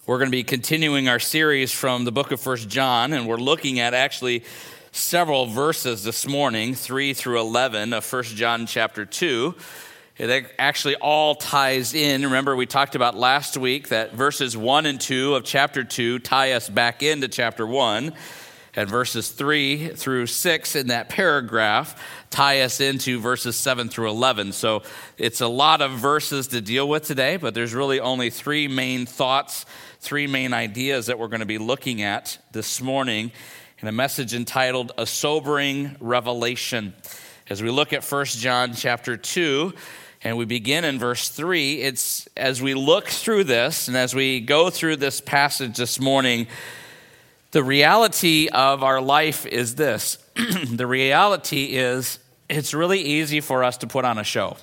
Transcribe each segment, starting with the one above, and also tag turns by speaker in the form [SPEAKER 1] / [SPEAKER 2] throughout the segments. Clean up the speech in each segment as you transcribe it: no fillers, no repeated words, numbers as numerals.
[SPEAKER 1] We're going to be continuing our series from the book of 1 John, and we're looking at actually several verses this morning, 3 through 11 of 1 John chapter 2. It actually all ties in. Remember, we talked about last week that verses 1 and 2 of chapter 2 tie us back into chapter 1, and verses 3 through 6 in that paragraph tie us into verses 7 through 11. So it's a lot of verses to deal with today, but there's really only three main thoughts, three main ideas that we're going to be looking at this morning in a message entitled A Sobering Revelation. As we look at 1 John chapter 2, and we begin in verse 3, it's as we look through this and as we go through this passage this morning, the reality of our life is this. The reality is it's really easy for us to put on a show.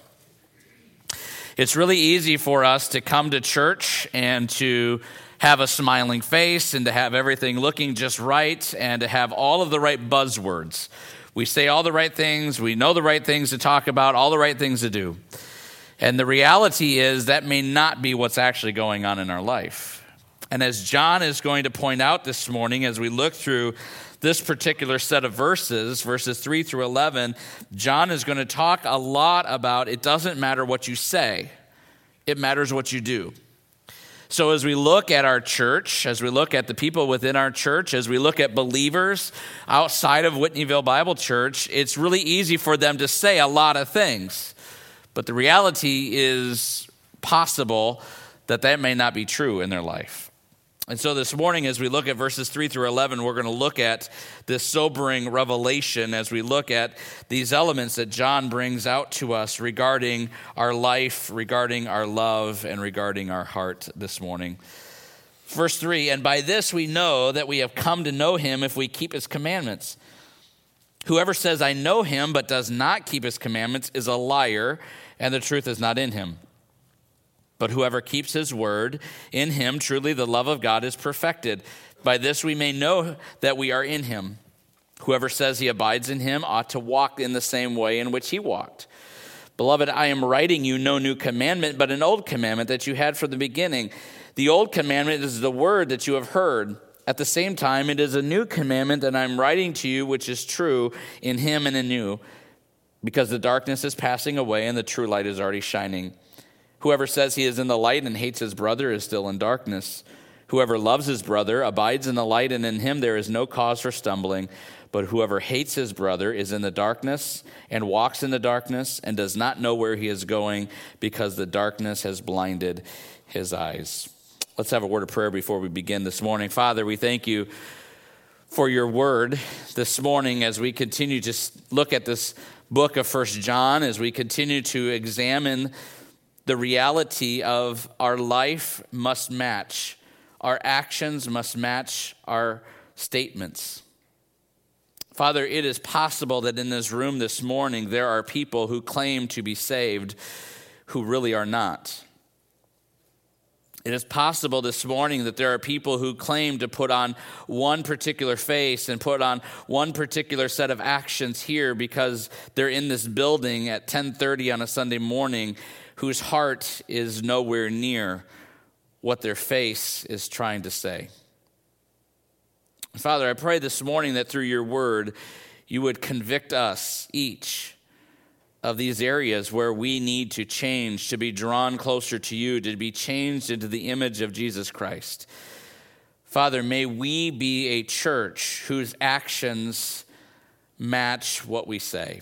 [SPEAKER 1] It's really easy for us to come to church and to have a smiling face and to have everything looking just right and to have all of the right buzzwords. We say all the right things, we know the right things to talk about, all the right things to do. And the reality is that may not be what's actually going on in our life. And as John is going to point out this morning, as we look through this particular set of verses, verses 3 through 11, John is going to talk a lot about it doesn't matter what you say, it matters what you do. So as we look at our church, as we look at the people within our church, as we look at believers outside of Whitneyville Bible Church, it's really easy for them to say a lot of things. But the reality is possible that may not be true in their life. And so this morning, as we look at verses 3 through 11, we're going to look at this sobering revelation as we look at these elements that John brings out to us regarding our life, regarding our love, and regarding our heart this morning. Verse 3, and by this we know that we have come to know him if we keep his commandments. Whoever says, I know him, but does not keep his commandments is a liar, and the truth is not in him. But whoever keeps his word, in him truly the love of God is perfected. By this we may know that we are in him. Whoever says he abides in him ought to walk in the same way in which he walked. Beloved, I am writing you no new commandment, but an old commandment that you had from the beginning. The old commandment is the word that you have heard. At the same time, it is a new commandment that I am writing to you, which is true in him and in you, because the darkness is passing away and the true light is already shining. Whoever says he is in the light and hates his brother is still in darkness. Whoever loves his brother abides in the light, and in him there is no cause for stumbling. But whoever hates his brother is in the darkness and walks in the darkness and does not know where he is going because the darkness has blinded his eyes. Let's have a word of prayer before we begin this morning. Father, we thank you for your word this morning as we continue to look at this book of 1 John, as we continue to examine the reality of our life must match. Our actions must match our statements. Father, it is possible that in this room this morning there are people who claim to be saved who really are not. It is possible this morning that there are people who claim to put on one particular face and put on one particular set of actions here because they're in this building at 10:30 on a Sunday morning, whose heart is nowhere near what their face is trying to say. Father, I pray this morning that through your word, you would convict us each of these areas where we need to change, to be drawn closer to you, to be changed into the image of Jesus Christ. Father, may we be a church whose actions match what we say.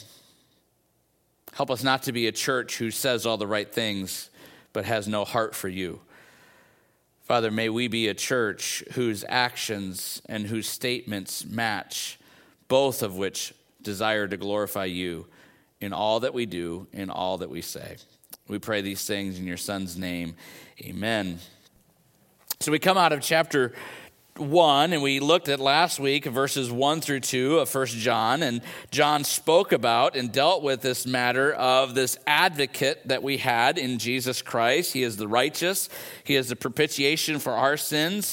[SPEAKER 1] Help us not to be a church who says all the right things but has no heart for you. Father, may we be a church whose actions and whose statements match, both of which desire to glorify you in all that we do, in all that we say. We pray these things in your Son's name. Amen. So we come out of chapter 1, and we looked at last week verses 1 through 2 of 1 John, and John spoke about and dealt with this matter of this advocate that we had in Jesus Christ. He is the righteous. He is the propitiation for our sins,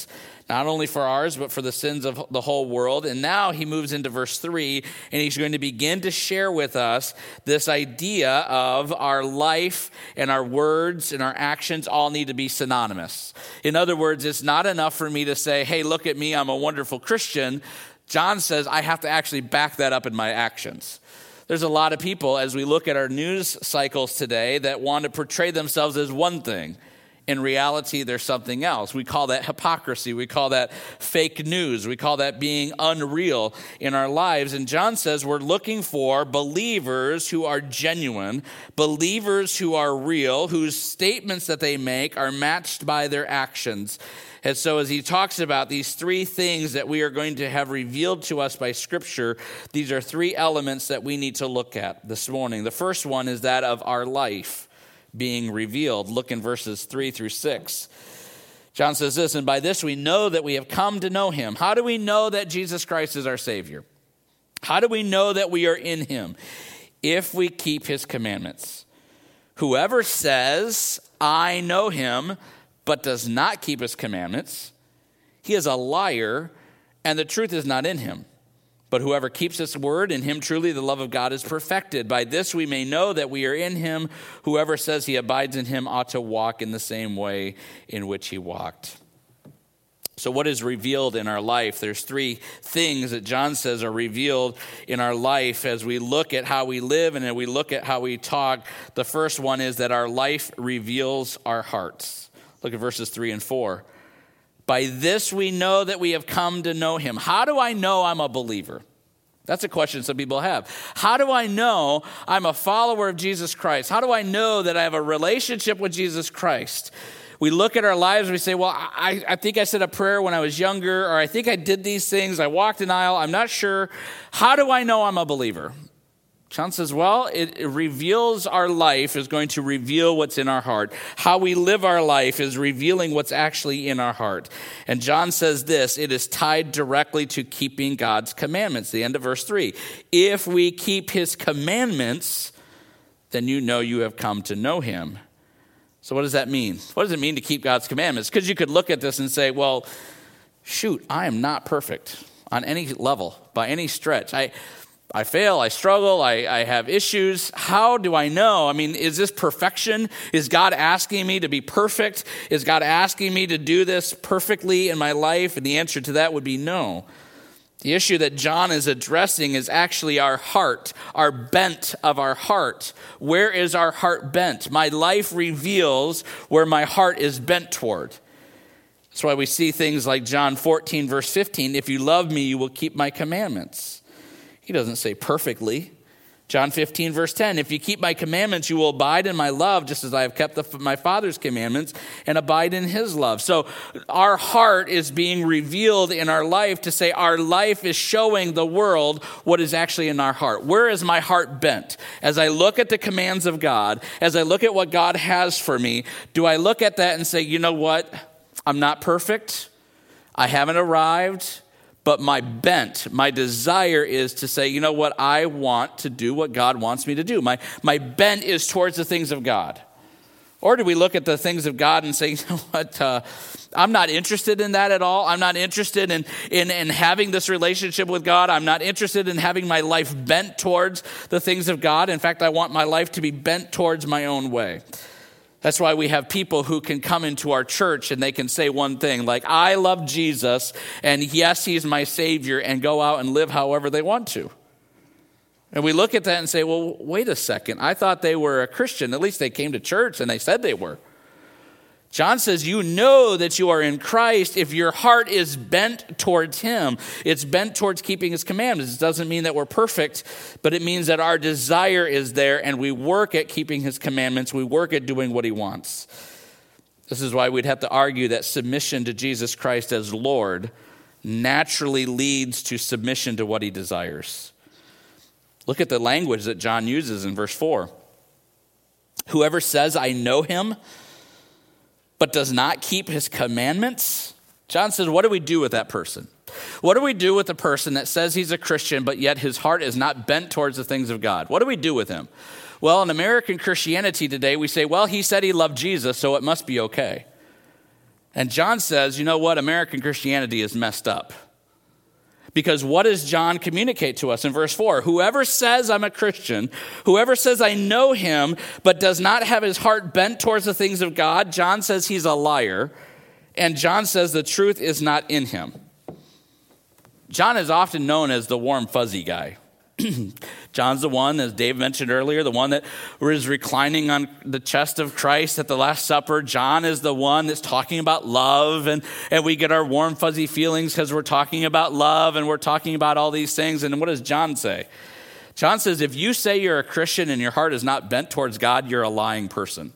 [SPEAKER 1] not only for ours, but for the sins of the whole world. And now he moves into verse 3, and he's going to begin to share with us this idea of our life and our words and our actions all need to be synonymous. In other words, it's not enough for me to say, hey, look at me, I'm a wonderful Christian. John says I have to actually back that up in my actions. There's a lot of people, as we look at our news cycles today, that want to portray themselves as one thing. In reality, there's something else. We call that hypocrisy. We call that fake news. We call that being unreal in our lives. And John says we're looking for believers who are genuine, believers who are real, whose statements that they make are matched by their actions. And so as he talks about these three things that we are going to have revealed to us by Scripture, these are three elements that we need to look at this morning. The first one is that of our life being revealed. Look in verses 3 through 6. John says this, and by this we know that we have come to know him. How do we know that Jesus Christ is our Savior? How do we know that we are in him? If we keep his commandments. Whoever says, I know him, but does not keep his commandments, he is a liar, and the truth is not in him. But whoever keeps his word, in him truly the love of God is perfected. By this we may know that we are in him. Whoever says he abides in him ought to walk in the same way in which he walked. So what is revealed in our life? There's three things that John says are revealed in our life as we look at how we live and as we look at how we talk. The first one is that our life reveals our hearts. Look at verses 3 and 4. By this we know that we have come to know him. How do I know I'm a believer? That's a question some people have. How do I know I'm a follower of Jesus Christ? How do I know that I have a relationship with Jesus Christ? We look at our lives and we say, well, I think I said a prayer when I was younger, or I think I did these things. I walked an aisle. I'm not sure. How do I know I'm a believer? John says, well, it reveals our life is going to reveal what's in our heart. How we live our life is revealing what's actually in our heart. And John says this, it is tied directly to keeping God's commandments. The end of verse 3. If we keep his commandments, then you know you have come to know him. So what does that mean? What does it mean to keep God's commandments? Because you could look at this and say, well, shoot, I am not perfect on any level, by any stretch. I fail, I struggle, I have issues. How do I know? I mean, is this perfection? Is God asking me to be perfect? Is God asking me to do this perfectly in my life? And the answer to that would be no. The issue that John is addressing is actually our heart, our bent of our heart. Where is our heart bent? My life reveals where my heart is bent toward. That's why we see things like John 14, verse 15, if you love me, you will keep my commandments. He doesn't say perfectly. John 15, verse 10, if you keep my commandments, you will abide in my love, just as I have kept my Father's commandments and abide in his love. So our heart is being revealed in our life to say our life is showing the world what is actually in our heart. Where is my heart bent? As I look at the commands of God, as I look at what God has for me, do I look at that and say, you know what? I'm not perfect. I haven't arrived. But my bent, my desire is to say, you know what, I want to do what God wants me to do. My bent is towards the things of God. Or do we look at the things of God and say, you know what, I'm not interested in that at all. I'm not interested in having this relationship with God. I'm not interested in having my life bent towards the things of God. In fact, I want my life to be bent towards my own way. That's why we have people who can come into our church and they can say one thing, like, I love Jesus, and yes, he's my Savior, and go out and live however they want to. And we look at that and say, well, wait a second. I thought they were a Christian. At least they came to church and they said they were. John says, you know that you are in Christ if your heart is bent towards him. It's bent towards keeping his commandments. It doesn't mean that we're perfect, but it means that our desire is there and we work at keeping his commandments. We work at doing what he wants. This is why we'd have to argue that submission to Jesus Christ as Lord naturally leads to submission to what he desires. Look at the language that John uses in verse 4. Whoever says, I know him, but does not keep his commandments. John says, what do we do with that person? What do we do with the person that says he's a Christian, but yet his heart is not bent towards the things of God? What do we do with him? Well, in American Christianity today, we say, well, he said he loved Jesus, so it must be okay. And John says, you know what? American Christianity is messed up. Because what does John communicate to us in verse 4? Whoever says I'm a Christian, whoever says I know him, but does not have his heart bent towards the things of God, John says he's a liar. And John says the truth is not in him. John is often known as the warm, fuzzy guy. John's the one, as Dave mentioned earlier, the one that was reclining on the chest of Christ at the Last Supper. John is the one that's talking about love, and we get our warm, fuzzy feelings because we're talking about love, and we're talking about all these things. And what does John say? John says, if you say you're a Christian and your heart is not bent towards God, you're a lying person.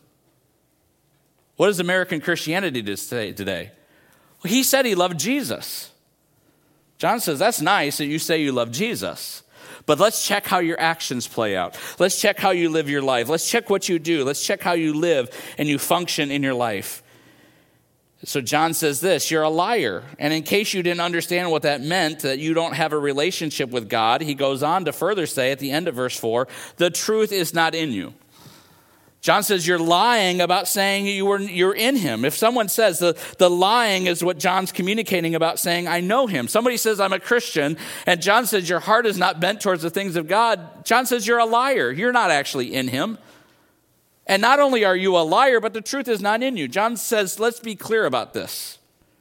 [SPEAKER 1] What does American Christianity say today? Well, he said he loved Jesus. John says, that's nice that you say you love Jesus. But let's check how your actions play out. Let's check how you live your life. Let's check what you do. Let's check how you live and you function in your life. So John says this, you're a liar. And in case you didn't understand what that meant, that you don't have a relationship with God, he goes on to further say at the end of verse 4, the truth is not in you. John says you're lying about saying you're in him. If someone says the lying is what John's communicating about saying, I know him. Somebody says I'm a Christian, and John says your heart is not bent towards the things of God. John says you're a liar. You're not actually in him. And not only are you a liar, but the truth is not in you. John says, let's be clear about this.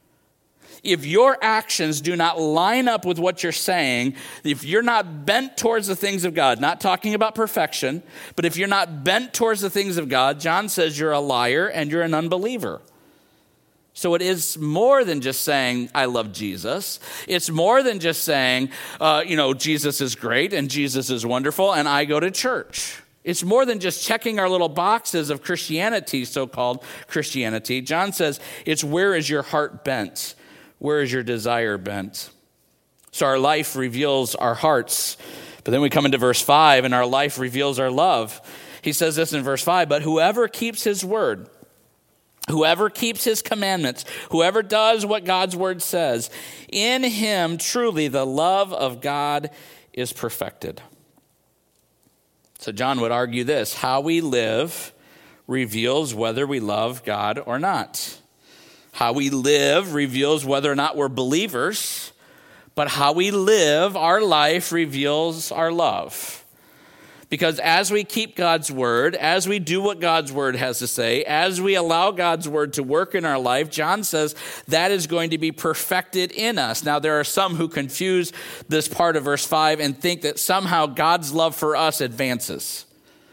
[SPEAKER 1] If your actions do not line up with what you're saying, if you're not bent towards the things of God, not talking about perfection, but if you're not bent towards the things of God, John says you're a liar and you're an unbeliever. So it is more than just saying, I love Jesus. It's more than just saying, Jesus is great and Jesus is wonderful and I go to church. It's more than just checking our little boxes of Christianity, so-called Christianity. John says it's where is your heart bent? Where is your desire bent? So our life reveals our hearts. But then we come into verse 5, and our life reveals our love. He says this in verse 5, but whoever keeps his word, whoever keeps his commandments, whoever does what God's word says, in him truly the love of God is perfected. So John would argue this, how we live reveals whether we love God or not. How we live reveals whether or not we're believers, but how we live our life reveals our love. Because as we keep God's word, as we do what God's word has to say, as we allow God's word to work in our life, John says that is going to be perfected in us. Now, there are some who confuse this part of verse 5 and think that somehow God's love for us advances.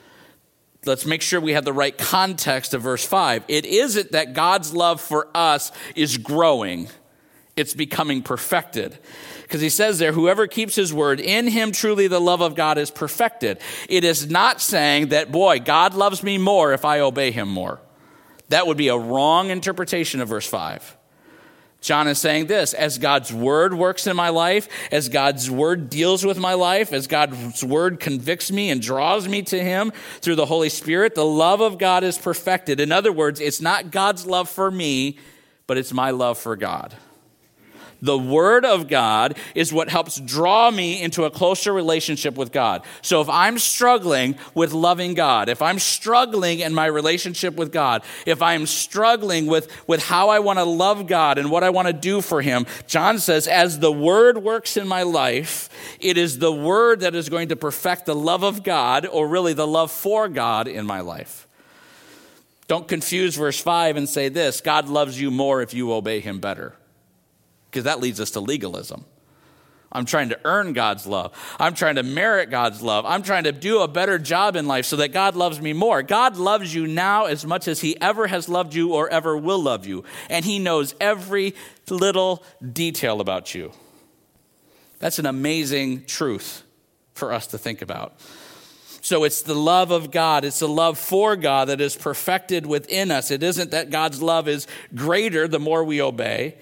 [SPEAKER 1] Let's make sure we have the right context of verse 5. It isn't that God's love for us is growing. It's becoming perfected. Because he says there, whoever keeps his word, in him truly the love of God is perfected. It is not saying that, boy, God loves me more if I obey him more. That would be a wrong interpretation of verse 5. John is saying this, as God's word works in my life, as God's word deals with my life, as God's word convicts me and draws me to him through the Holy Spirit, the love of God is perfected. In other words, it's not God's love for me, but it's my love for God. The word of God is what helps draw me into a closer relationship with God. So if I'm struggling with loving God, if I'm struggling in my relationship with God, if I'm struggling with how I want to love God and what I want to do for him, John says, as the word works in my life, it is the word that is going to perfect the love of God, or really the love for God in my life. Don't confuse verse 5 and say this, God loves you more if you obey him better. Because that leads us to legalism. I'm trying to earn God's love. I'm trying to merit God's love. I'm trying to do a better job in life so that God loves me more. God loves you now as much as he ever has loved you or ever will love you. And he knows every little detail about you. That's an amazing truth for us to think about. So it's the love of God, it's the love for God that is perfected within us. It isn't that God's love is greater the more we obey.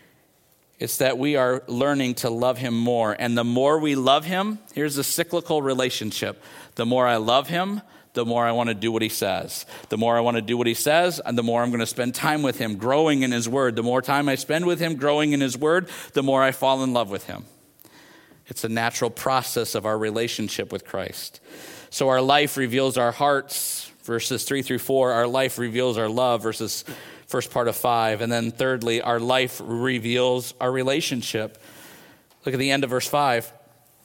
[SPEAKER 1] It's that we are learning to love him more. And the more we love him, here's a cyclical relationship. The more I love him, the more I want to do what he says. The more I want to do what he says, and the more I'm going to spend time with him, growing in his word. The more time I spend with him, growing in his word, the more I fall in love with him. It's a natural process of our relationship with Christ. So our life reveals our hearts, verses 3 through 4. Our life reveals our love, verses first part of 5. And then thirdly, our life reveals our relationship. Look at the end of verse 5.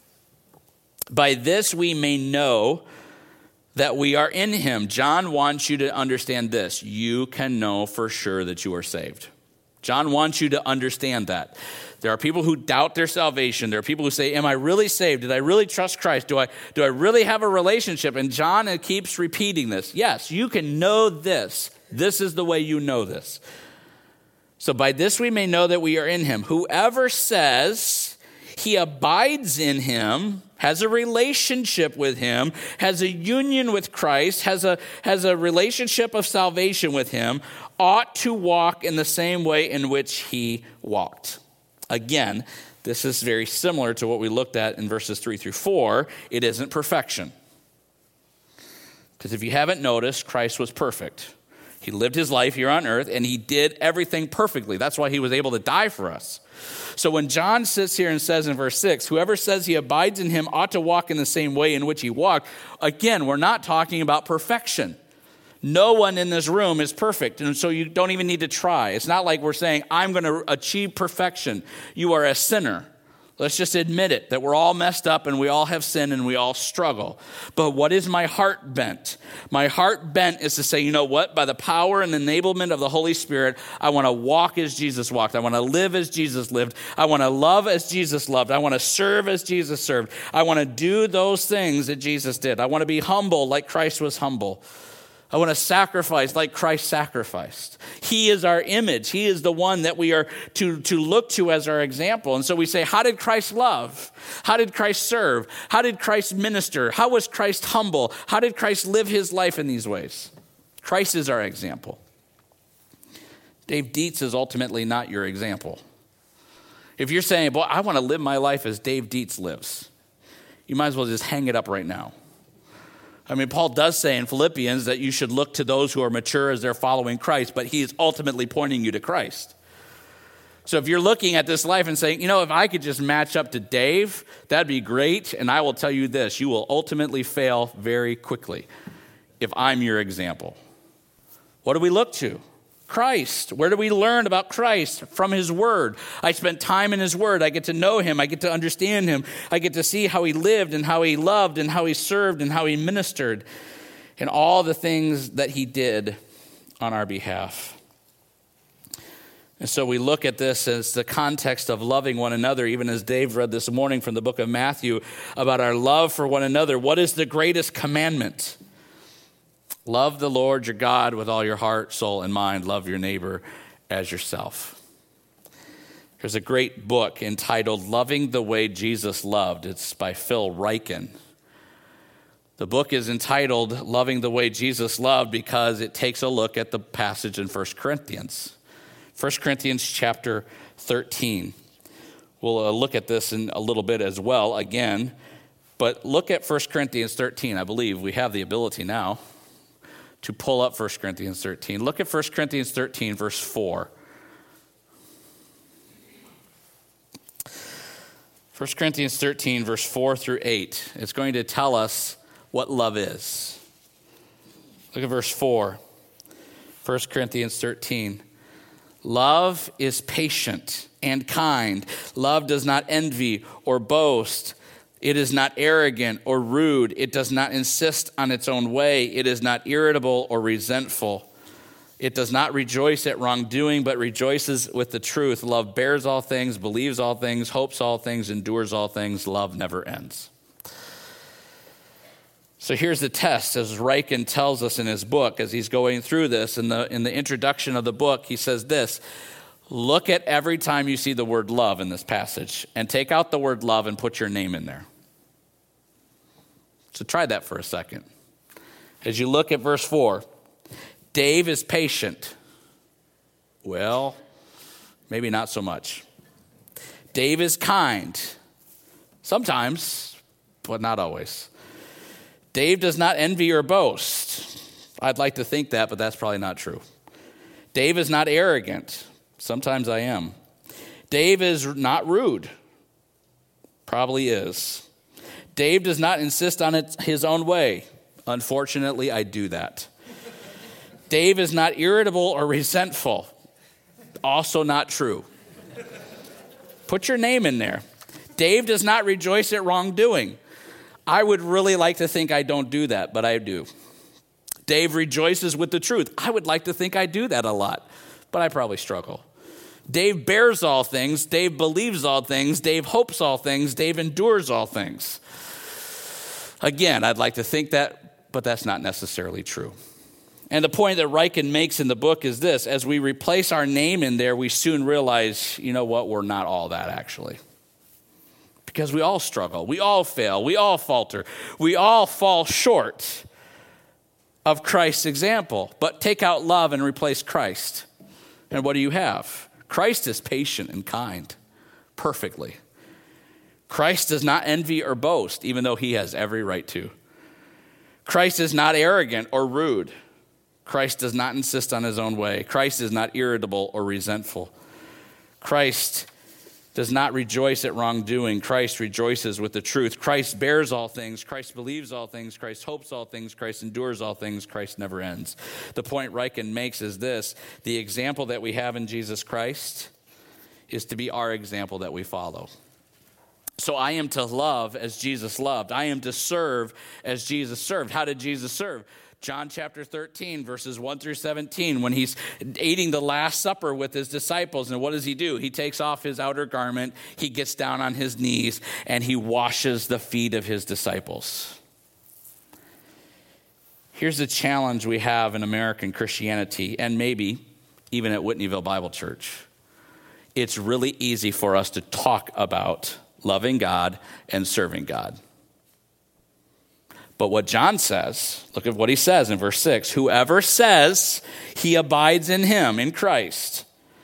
[SPEAKER 1] By this we may know that we are in him. John wants you to understand this. You can know for sure that you are saved. John wants you to understand that. There are people who doubt their salvation. There are people who say, am I really saved? Did I really trust Christ? Do I really have a relationship? And John keeps repeating this. Yes, you can know this. This is the way you know this. So by this we may know that we are in him. Whoever says he abides in him, has a relationship with him, has a union with Christ, has a relationship of salvation with him, ought to walk in the same way in which he walked. Again, this is very similar to what we looked at in verses 3 through 4. It isn't perfection. Because if you haven't noticed, Christ was perfect. He lived his life here on earth, and he did everything perfectly. That's why he was able to die for us. So when John sits here and says in verse 6, whoever says he abides in him ought to walk in the same way in which he walked, again, we're not talking about perfection. No one in this room is perfect, and so you don't even need to try. It's not like we're saying, I'm going to achieve perfection. You are a sinner. Let's just admit it, that we're all messed up and we all have sin and we all struggle. But what is my heart bent? My heart bent is to say, you know what? By the power and enablement of the Holy Spirit, I want to walk as Jesus walked. I want to live as Jesus lived. I want to love as Jesus loved. I want to serve as Jesus served. I want to do those things that Jesus did. I want to be humble like Christ was humble. I want to sacrifice like Christ sacrificed. He is our image. He is the one that we are to look to as our example. And so we say, how did Christ love? How did Christ serve? How did Christ minister? How was Christ humble? How did Christ live his life in these ways? Christ is our example. Dave Dietz is ultimately not your example. If you're saying, boy, I want to live my life as Dave Dietz lives, you might as well just hang it up right now. I mean, Paul does say in Philippians that you should look to those who are mature as they're following Christ, but he is ultimately pointing you to Christ. So if you're looking at this life and saying, you know, if I could just match up to Dave, that'd be great. And I will tell you this, you will ultimately fail very quickly if I'm your example. What do we look to? Christ. Where do we learn about Christ? From his word. I spent time in his word. I get to know him. I get to understand him. I get to see how he lived and how he loved and how he served and how he ministered and all the things that he did on our behalf. And so we look at this as the context of loving one another, even as Dave read this morning from the book of Matthew about our love for one another. What is the greatest commandment? Love the Lord your God with all your heart, soul, and mind. Love your neighbor as yourself. There's a great book entitled Loving the Way Jesus Loved. It's by Phil Ryken. The book is entitled Loving the Way Jesus Loved because it takes a look at the passage in 1 Corinthians. 1 Corinthians chapter 13. We'll look at this in a little bit as well again. But look at 1 Corinthians 13. I believe we have the ability now to pull up 1 Corinthians 13. Look at 1 Corinthians 13, verse 4. 1 Corinthians 13, verse 4 through 8. It's going to tell us what love is. Look at verse 4. 1 Corinthians 13. Love is patient and kind. Love does not envy or boast. It is not arrogant or rude. It does not insist on its own way. It is not irritable or resentful. It does not rejoice at wrongdoing, but rejoices with the truth. Love bears all things, believes all things, hopes all things, endures all things. Love never ends. So here's the test, as Ryken tells us in his book, as he's going through this. In the introduction of the book, he says this: look at every time you see the word love in this passage and take out the word love and put your name in there. So try that for a second. As you look at verse 4, Dave is patient. Well, maybe not so much. Dave is kind. Sometimes, but not always. Dave does not envy or boast. I'd like to think that, but that's probably not true. Dave is not arrogant. Sometimes I am. Dave is not rude. Probably is. Dave does not insist on his own way. Unfortunately, I do that. Dave is not irritable or resentful. Also not true. Put your name in there. Dave does not rejoice at wrongdoing. I would really like to think I don't do that, but I do. Dave rejoices with the truth. I would like to think I do that a lot, but I probably struggle. Dave bears all things. Dave believes all things. Dave hopes all things. Dave endures all things. Again, I'd like to think that, but that's not necessarily true. And the point that Ryken makes in the book is this: as we replace our name in there, we soon realize, you know what, we're not all that actually. Because we all struggle, we all fail, we all falter, we all fall short of Christ's example. But take out love and replace Christ. And what do you have? Christ is patient and kind, perfectly. Christ does not envy or boast, even though he has every right to. Christ is not arrogant or rude. Christ does not insist on his own way. Christ is not irritable or resentful. Christ does not rejoice at wrongdoing. Christ rejoices with the truth. Christ bears all things. Christ believes all things. Christ hopes all things. Christ endures all things. Christ never ends. The point Ryken makes is this: the example that we have in Jesus Christ is to be our example that we follow. So I am to love as Jesus loved. I am to serve as Jesus served. How did Jesus serve? John chapter 13, verses 1 through 17, when he's eating the Last Supper with his disciples. And what does he do? He takes off his outer garment, he gets down on his knees, and he washes the feet of his disciples. Here's the challenge we have in American Christianity, and maybe even at Whitneyville Bible Church. It's really easy for us to talk about loving God and serving God. But what John says, look at what he says in verse 6. Whoever says he abides in him, in Christ,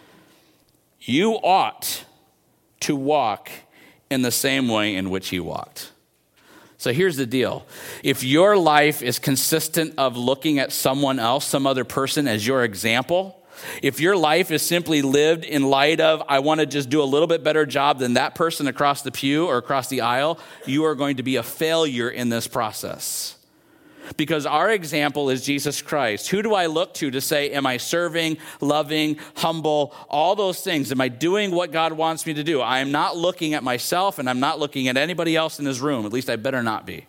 [SPEAKER 1] you ought to walk in the same way in which he walked. So here's the deal. If your life is consistent of looking at someone else, some other person as your example, if your life is simply lived in light of, I want to just do a little bit better job than that person across the pew or across the aisle, you are going to be a failure in this process. Because our example is Jesus Christ. Who do I look to say, am I serving, loving, humble, all those things? Am I doing what God wants me to do? I am not looking at myself, and I'm not looking at anybody else in this room. At least I better not be.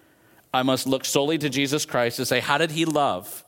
[SPEAKER 1] I must look solely to Jesus Christ to say, how did he love?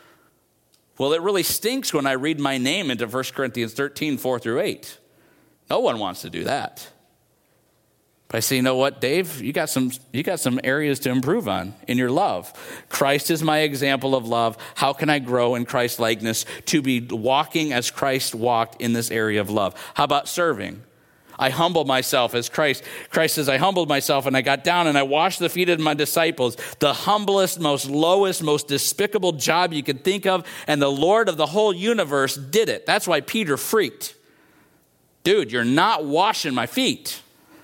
[SPEAKER 1] Well, it really stinks when I read my name into 1 Corinthians 13, 4 through 8. No one wants to do that. But I say, you know what, Dave? You got some areas to improve on in your love. Christ is my example of love. How can I grow in Christ's likeness to be walking as Christ walked in this area of love? How about serving? I humble myself as Christ. Christ says, I humbled myself and I got down and I washed the feet of my disciples. The humblest, most lowest, most despicable job you could think of. And the Lord of the whole universe did it. That's why Peter freaked. Dude, you're not washing my feet.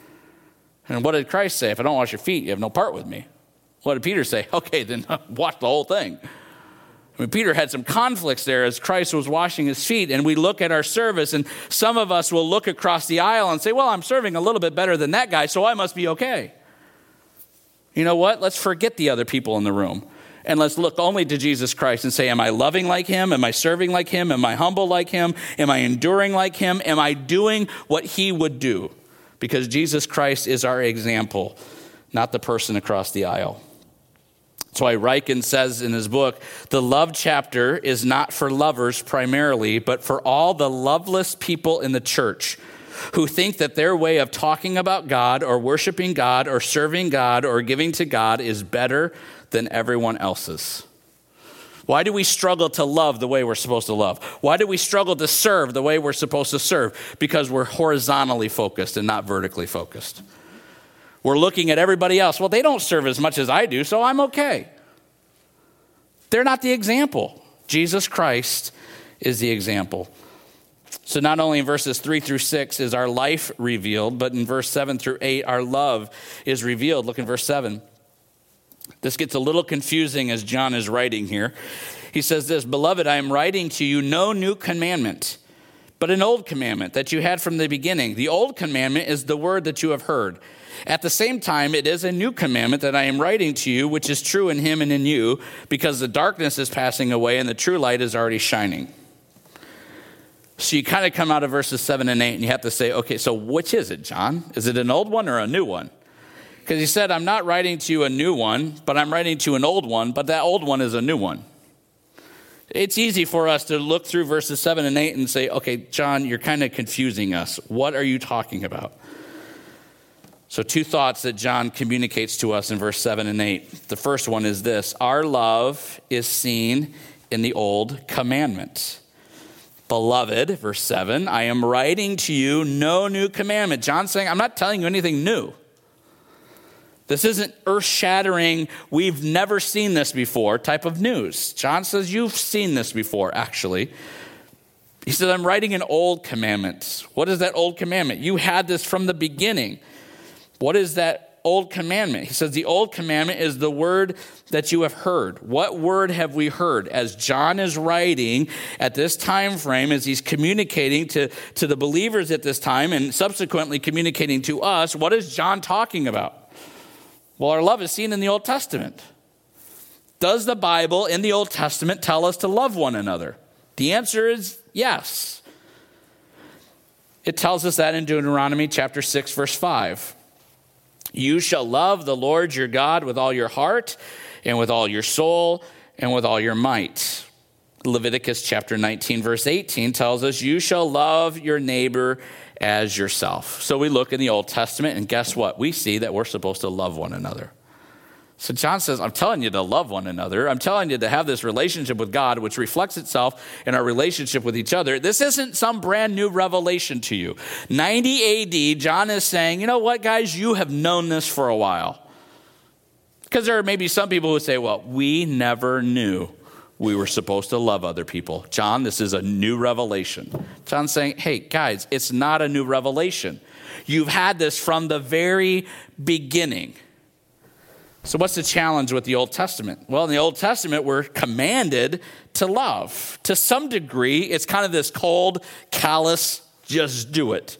[SPEAKER 1] And what did Christ say? If I don't wash your feet, you have no part with me. What did Peter say? Okay, then wash the whole thing. I mean, Peter had some conflicts there as Christ was washing his feet, and we look at our service, and some of us will look across the aisle and say, well, I'm serving a little bit better than that guy, so I must be okay. You know what? Let's forget the other people in the room, and let's look only to Jesus Christ and say, am I loving like him? Am I serving like him? Am I humble like him? Am I enduring like him? Am I doing what he would do? Because Jesus Christ is our example, not the person across the aisle. That's why Ryken says in his book, the love chapter is not for lovers primarily, but for all the loveless people in the church who think that their way of talking about God or worshiping God or serving God or giving to God is better than everyone else's. Why do we struggle to love the way we're supposed to love? Why do we struggle to serve the way we're supposed to serve? Because we're horizontally focused and not vertically focused. We're looking at everybody else. Well, they don't serve as much as I do, so I'm okay. They're not the example. Jesus Christ is the example. So not only in verses 3 through 6 is our life revealed, but in verse 7 through 8, our love is revealed. Look in verse 7. This gets a little confusing as John is writing here. He says this, Beloved, I am writing to you no new commandment, but an old commandment that you had from the beginning. The old commandment is the word that you have heard. At the same time, it is a new commandment that I am writing to you, which is true in him and in you, because the darkness is passing away and the true light is already shining. So you kind of come out of verses 7 and 8 and you have to say, okay, so which is it, John? Is it an old one or a new one? Because he said, I'm not writing to you a new one, but I'm writing to an old one, but that old one is a new one. It's easy for us to look through verses 7 and 8 and say, okay, John, you're kind of confusing us. What are you talking about? So 2 thoughts that John communicates to us in verse 7 and 8. The first one is this: our love is seen in the old commandment. Beloved, verse 7, I am writing to you no new commandment. John's saying, I'm not telling you anything new. This isn't earth-shattering, we've never seen this before type of news. John says, you've seen this before, actually. He said, I'm writing an old commandment. What is that old commandment? You had this from the beginning. What is that old commandment? He says, the old commandment is the word that you have heard. What word have we heard? As John is writing at this time frame, as he's communicating to the believers at this time and subsequently communicating to us, what is John talking about? Well, our love is seen in the Old Testament. Does the Bible in the Old Testament tell us to love one another? The answer is yes. It tells us that in Deuteronomy chapter 6, verse 5. You shall love the Lord your God with all your heart and with all your soul and with all your might. Leviticus chapter 19, verse 18 tells us, you shall love your neighbor as yourself. So we look in the Old Testament, and guess what? We see that we're supposed to love one another. So John says, I'm telling you to love one another. I'm telling you to have this relationship with God, which reflects itself in our relationship with each other. This isn't some brand new revelation to you. 90 AD, John is saying, you know what, guys? You have known this for a while. Because there are maybe some people who say, well, we never knew we were supposed to love other people. John, this is a new revelation. John's saying, hey, guys, it's not a new revelation. You've had this from the very beginning. So what's the challenge with the Old Testament? Well, in the Old Testament, we're commanded to love. To some degree, it's kind of this cold, callous, just do it.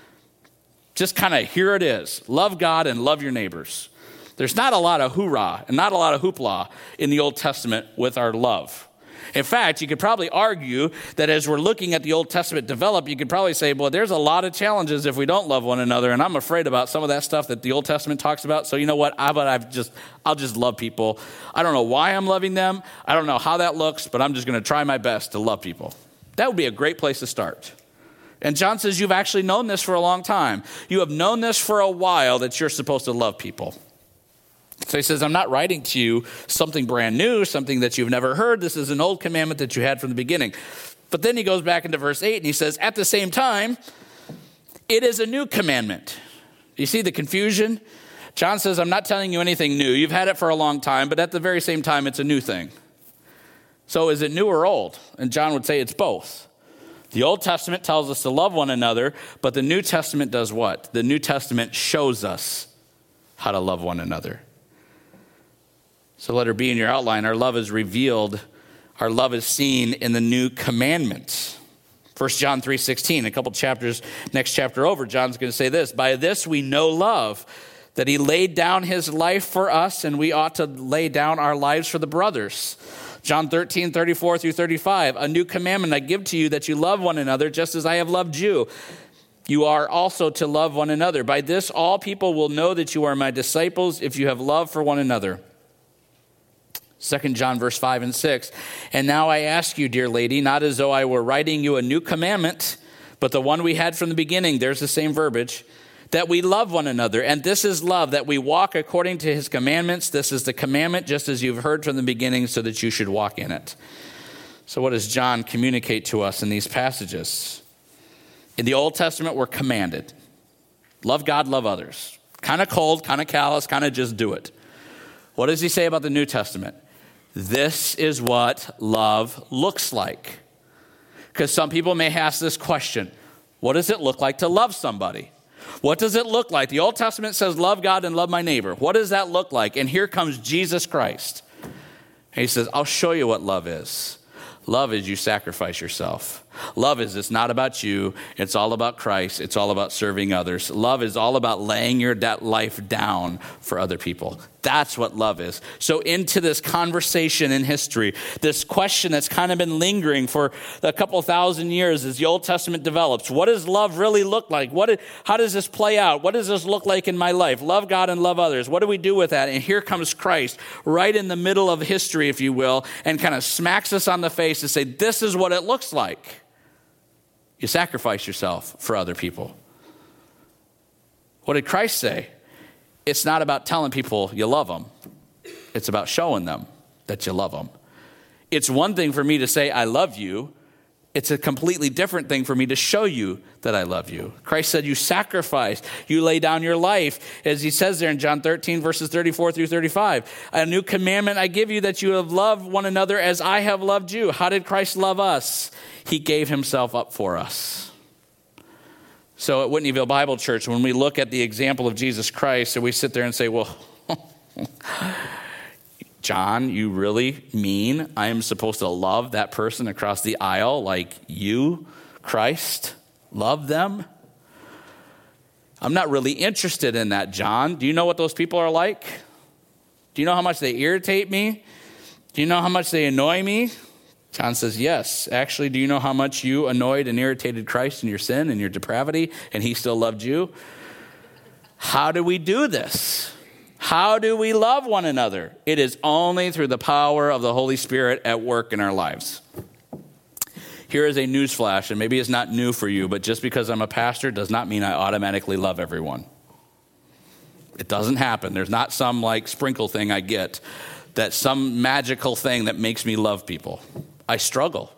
[SPEAKER 1] Just kind of, here it is. Love God and love your neighbors. There's not a lot of hoorah and not a lot of hoopla in the Old Testament with our love. In fact, you could probably argue that as we're looking at the Old Testament develop, you could probably say, well, there's a lot of challenges if we don't love one another, and I'm afraid about some of that stuff that the Old Testament talks about. So you know what? I'll just love people. I don't know why I'm loving them. I don't know how that looks, but I'm just going to try my best to love people. That would be a great place to start. And John says, you've actually known this for a long time. You have known this for a while that you're supposed to love people. So he says, I'm not writing to you something brand new, something that you've never heard. This is an old commandment that you had from the beginning. But then he goes back into verse 8 and he says, at the same time, it is a new commandment. You see the confusion? John says, I'm not telling you anything new. You've had it for a long time, but at the very same time, it's a new thing. So is it new or old? And John would say it's both. The Old Testament tells us to love one another, but the New Testament does what? The New Testament shows us how to love one another. So letter B in your outline, our love is revealed, our love is seen in the new commandments. 1 John 3:16, a couple chapters, next chapter over, John's going to say this, by this we know love, that he laid down his life for us, and we ought to lay down our lives for the brothers. John 13:34 through 35, a new commandment I give to you, that you love one another just as I have loved you. You are also to love one another. By this all people will know that you are my disciples if you have love for one another. 2 John verse 5 and 6. And now I ask you, dear lady, not as though I were writing you a new commandment, but the one we had from the beginning, there's the same verbiage, that we love one another. And this is love, that we walk according to his commandments. This is the commandment, just as you've heard from the beginning, so that you should walk in it. So what does John communicate to us in these passages? In the Old Testament, we're commanded. Love God, love others. Kind of cold, kind of callous, kind of just do it. What does he say about the New Testament? This is what love looks like. Because some people may ask this question, what does it look like to love somebody? What does it look like? The Old Testament says, love God and love my neighbor. What does that look like? And here comes Jesus Christ. And he says, I'll show you what love is. Love is you sacrifice yourself. Love is, it's not about you. It's all about Christ. It's all about serving others. Love is all about laying your life down for other people. That's what love is. So into this conversation in history, this question that's kind of been lingering for a couple thousand years as the Old Testament develops, what does love really look like? How does this play out? What does this look like in my life? Love God and love others. What do we do with that? And here comes Christ right in the middle of history, if you will, and kind of smacks us on the face to say, this is what it looks like. You sacrifice yourself for other people. What did Christ say? It's not about telling people you love them. It's about showing them that you love them. It's one thing for me to say, I love you. It's a completely different thing for me to show you that I love you. Christ said you sacrifice, you lay down your life. As he says there in John 13, verses 34 through 35. A new commandment I give you, that you have loved one another as I have loved you. How did Christ love us? He gave himself up for us. So at Whitneyville Bible Church, when we look at the example of Jesus Christ, and we sit there and say, well, John, you really mean I am supposed to love that person across the aisle like you, Christ, love them? I'm not really interested in that, John. Do you know what those people are like? Do you know how much they irritate me? Do you know how much they annoy me? John says, yes. Actually, do you know how much you annoyed and irritated Christ in your sin and your depravity, and he still loved you? How do we do this? How do we love one another? It is only through the power of the Holy Spirit at work in our lives. Here is a news flash, and maybe it's not new for you, but just because I'm a pastor does not mean I automatically love everyone. It doesn't happen. There's not some like sprinkle thing I get, that's some magical thing that makes me love people. I struggle.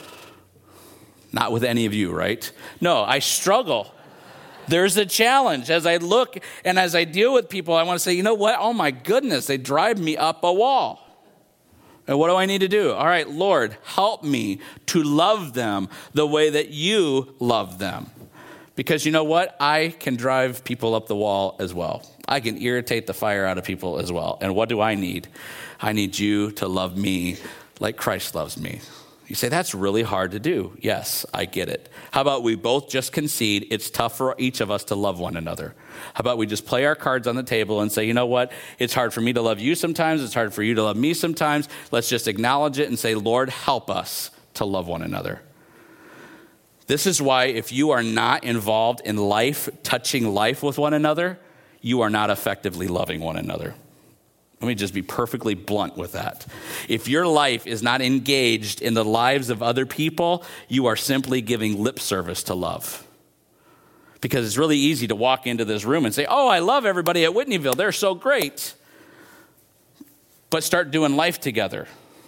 [SPEAKER 1] Not with any of you, right? No, I struggle. There's a challenge. As I look and as I deal with people, I want to say, you know what? Oh my goodness, they drive me up a wall. And what do I need to do? All right, Lord, help me to love them the way that you love them. Because you know what? I can drive people up the wall as well. I can irritate the fire out of people as well. And what do I need? I need you to love me like Christ loves me. You say, that's really hard to do. Yes, I get it. How about we both just concede it's tough for each of us to love one another? How about we just play our cards on the table and say, you know what? It's hard for me to love you sometimes. It's hard for you to love me sometimes. Let's just acknowledge it and say, Lord, help us to love one another. This is why if you are not involved in life, touching life with one another, you are not effectively loving one another. Let me just be perfectly blunt with that. If your life is not engaged in the lives of other people, you are simply giving lip service to love. Because it's really easy to walk into this room and say, oh, I love everybody at Whitneyville. They're so great. But start doing life together.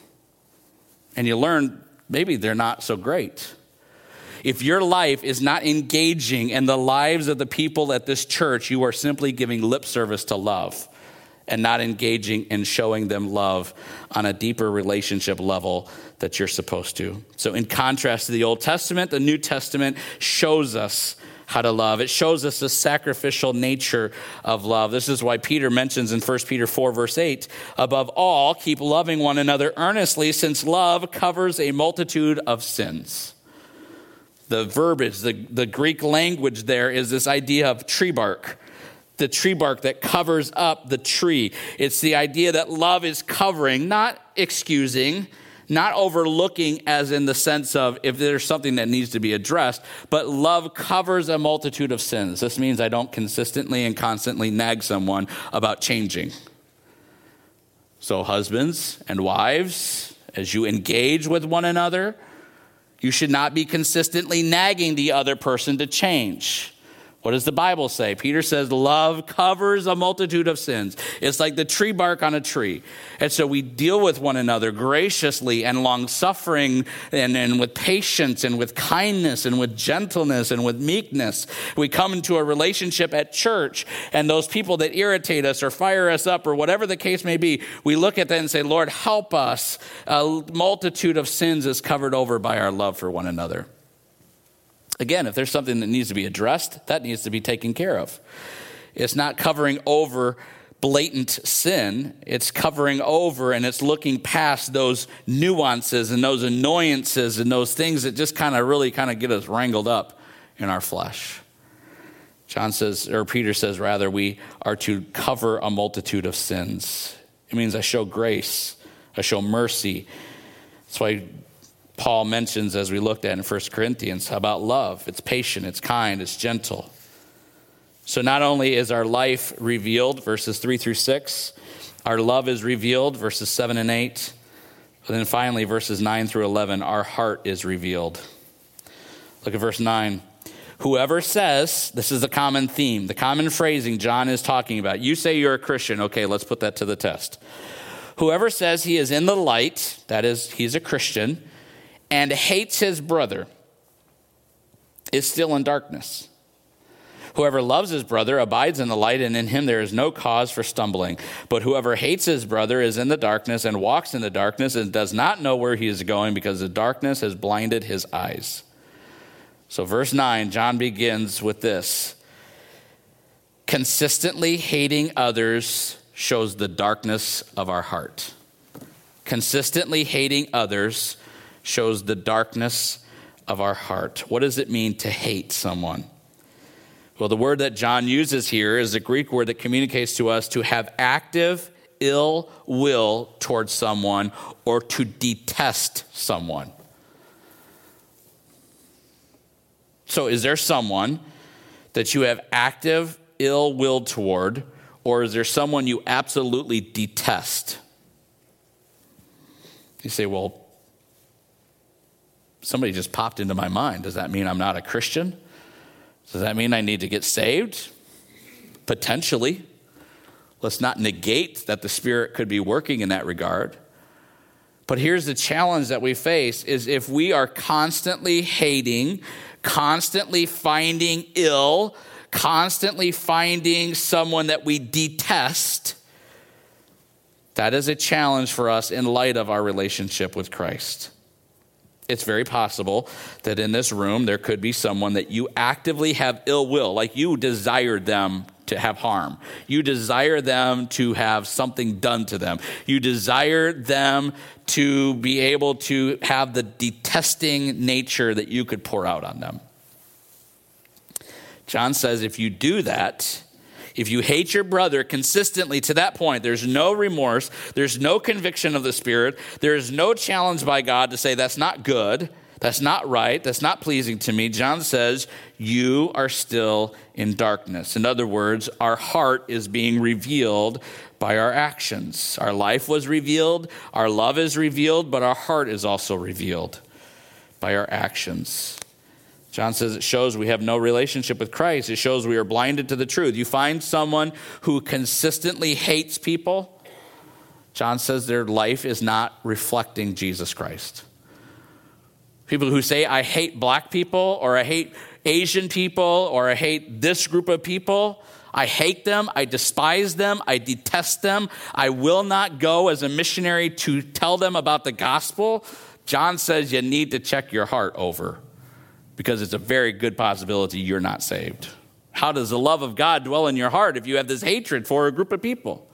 [SPEAKER 1] And you learn maybe they're not so great. If your life is not engaging in the lives of the people at this church, you are simply giving lip service to love and not engaging in showing them love on a deeper relationship level that you're supposed to. So in contrast to the Old Testament, the New Testament shows us how to love. It shows us the sacrificial nature of love. This is why Peter mentions in 1 Peter 4, verse 8, above all, keep loving one another earnestly, since love covers a multitude of sins. The verbiage, the Greek language there is this idea of tree bark. The tree bark that covers up the tree. It's the idea that love is covering, not excusing, not overlooking as in the sense of if there's something that needs to be addressed, but love covers a multitude of sins. This means I don't consistently and constantly nag someone about changing. So husbands and wives, as you engage with one another, you should not be consistently nagging the other person to change. What does the Bible say? Peter says, love covers a multitude of sins. It's like the tree bark on a tree. And so we deal with one another graciously and long-suffering and with patience and with kindness and with gentleness and with meekness. We come into a relationship at church, and those people that irritate us or fire us up or whatever the case may be, we look at that and say, Lord, help us. A multitude of sins is covered over by our love for one another. Again, if there's something that needs to be addressed, that needs to be taken care of. It's not covering over blatant sin. It's covering over and it's looking past those nuances and those annoyances and those things that just really get us wrangled up in our flesh. Peter says, rather, we are to cover a multitude of sins. It means I show grace, I show mercy. That's why Paul mentions, as we looked at in 1 Corinthians, about love. It's patient, it's kind, it's gentle. So not only is our life revealed, verses 3 through 6, our love is revealed, verses 7 and 8. But then finally, verses 9 through 11, our heart is revealed. Look at verse 9. Whoever says, this is the common theme, the common phrasing John is talking about. You say you're a Christian. Okay, let's put that to the test. Whoever says he is in the light, that is, he's a Christian, and hates his brother is still in darkness. Whoever loves his brother abides in the light, and in him there is no cause for stumbling. But whoever hates his brother is in the darkness and walks in the darkness and does not know where he is going because the darkness has blinded his eyes. So verse 9, John begins with this. Consistently hating others shows the darkness of our heart. Consistently hating others shows the darkness of our heart. What does it mean to hate someone? Well, the word that John uses here is a Greek word that communicates to us to have active ill will towards someone or to detest someone. So is there someone that you have active ill will toward, or is there someone you absolutely detest? You say, well, somebody just popped into my mind. Does that mean I'm not a Christian? Does that mean I need to get saved? Potentially. Let's not negate that the Spirit could be working in that regard. But here's the challenge that we face is if we are constantly hating, constantly finding ill, constantly finding someone that we detest, that is a challenge for us in light of our relationship with Christ. It's very possible that in this room there could be someone that you actively have ill will, like you desire them to have harm. You desire them to have something done to them. You desire them to be able to have the detesting nature that you could pour out on them. John says if you do that, if you hate your brother consistently to that point, there's no remorse, there's no conviction of the Spirit, there is no challenge by God to say that's not good, that's not right, that's not pleasing to me. John says you are still in darkness. In other words, our heart is being revealed by our actions. Our life was revealed, our love is revealed, but our heart is also revealed by our actions. John says it shows we have no relationship with Christ. It shows we are blinded to the truth. You find someone who consistently hates people, John says their life is not reflecting Jesus Christ. People who say, I hate black people, or I hate Asian people, or I hate this group of people, I hate them, I despise them, I detest them, I will not go as a missionary to tell them about the gospel. John says you need to check your heart over, because it's a very good possibility you're not saved. How does the love of God dwell in your heart if you have this hatred for a group of people?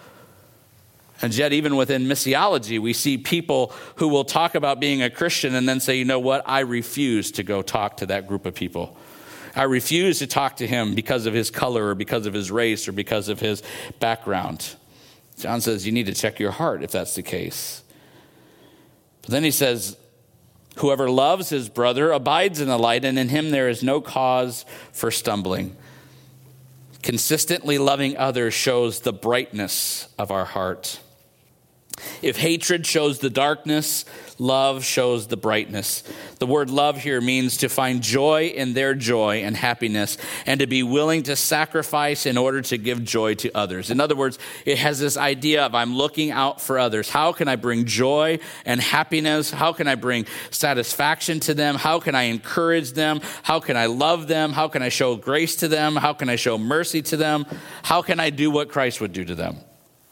[SPEAKER 1] And yet, even within missiology, we see people who will talk about being a Christian and then say, you know what, I refuse to go talk to that group of people. I refuse to talk to him because of his color or because of his race or because of his background. John says you need to check your heart if that's the case. But then he says, whoever loves his brother abides in the light, and in him there is no cause for stumbling. Consistently loving others shows the brightness of our heart. If hatred shows the darkness, love shows the brightness. The word love here means to find joy in their joy and happiness, and to be willing to sacrifice in order to give joy to others. In other words, it has this idea of I'm looking out for others. How can I bring joy and happiness? How can I bring satisfaction to them? How can I encourage them? How can I love them? How can I show grace to them? How can I show mercy to them? How can I do what Christ would do to them?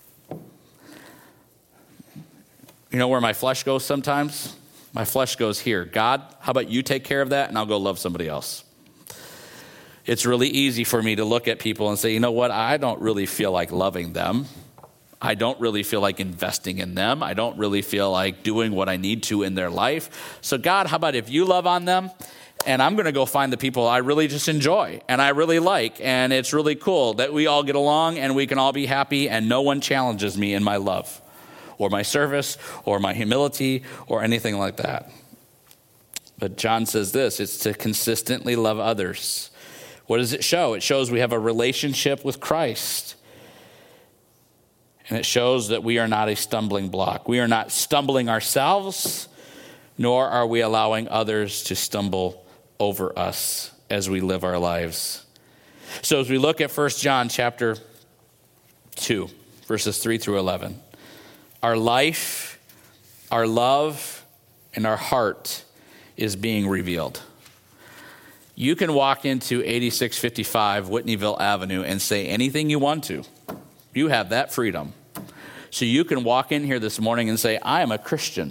[SPEAKER 1] You know where my flesh goes sometimes? My flesh goes here. God, how about you take care of that and I'll go love somebody else. it's really easy for me to look at people and say, you know what, I don't really feel like loving them. I don't really feel like investing in them. I don't really feel like doing what I need to in their life. So God, how about if you love on them? And I'm going to go find the people I really just enjoy and I really like. And it's really cool that we all get along and we can all be happy and no one challenges me in my love or my service or my humility or anything like that. But John says this, it's to consistently love others. What does it show? It shows we have a relationship with Christ. And it shows that we are not a stumbling block. We are not stumbling ourselves, nor are we allowing others to stumble over us as we live our lives. So as we look at 1 John chapter 2, verses 3 through 11, our life, our love, and our heart is being revealed. You can walk into 8655 Whitneyville Avenue and say anything you want to. You have that freedom. So you can walk in here this morning and say, I am a Christian.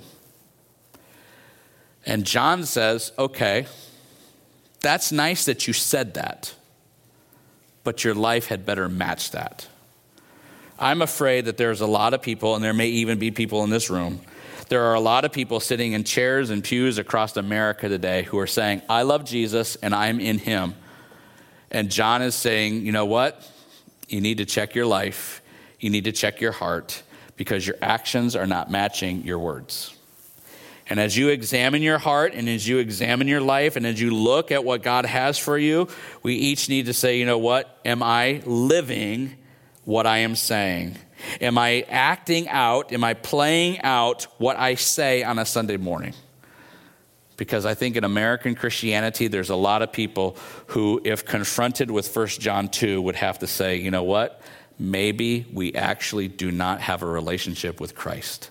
[SPEAKER 1] And John says, okay, that's nice that you said that, but your life had better match that. I'm afraid that there's a lot of people, and there may even be people in this room, there are a lot of people sitting in chairs and pews across America today who are saying, I love Jesus and I'm in him. And John is saying, you know what? You need to check your life. You need to check your heart because your actions are not matching your words. And as you examine your heart and as you examine your life and as you look at what God has for you, we each need to say, you know what? Am I living what I am saying? Am I acting out? Am I playing out what I say on a Sunday morning? Because I think in American Christianity, there's a lot of people who, if confronted with 1 John 2, would have to say, you know what? Maybe we actually do not have a relationship with Christ.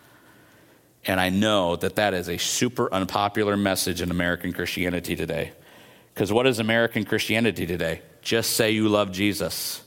[SPEAKER 1] And I know that that is a super unpopular message in American Christianity today. Because what is American Christianity today? Just say you love Jesus.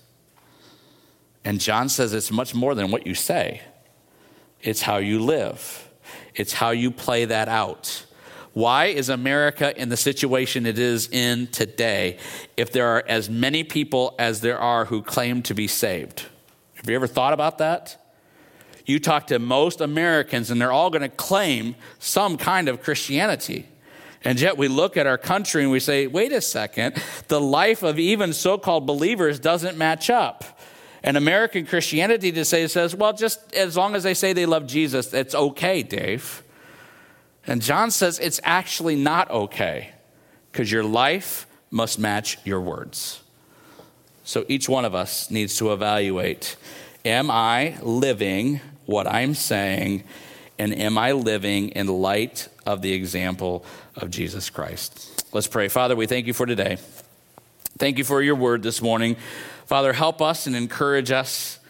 [SPEAKER 1] And John says it's much more than what you say. It's how you live. It's how you play that out. Why is America in the situation it is in today if there are as many people as there are who claim to be saved? Have you ever thought about that? You talk to most Americans and they're all going to claim some kind of Christianity. And yet we look at our country and we say, wait a second, the life of even so-called believers doesn't match up. And American Christianity today says, well, just as long as they say they love Jesus, it's okay, Dave. And John says it's actually not okay because your life must match your words. So each one of us needs to evaluate, am I living what I'm saying, and am I living in light of the example of Jesus Christ? Let's pray. Father, we thank you for today. Thank you for your word this morning. Father, help us and encourage us.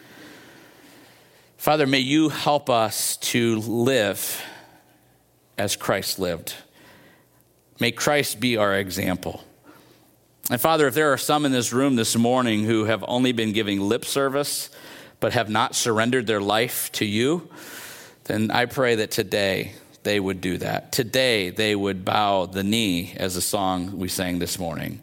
[SPEAKER 1] Father, may you help us to live as Christ lived. May Christ be our example. And Father, if there are some in this room this morning who have only been giving lip service but have not surrendered their life to you, then I pray that today they would do that. Today they would bow the knee, as the song we sang this morning,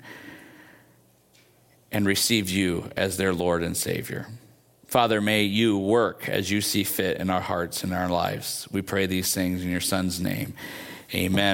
[SPEAKER 1] and receive you as their Lord and Savior. Father, may you work as you see fit in our hearts and our lives. We pray these things in your Son's name. Amen.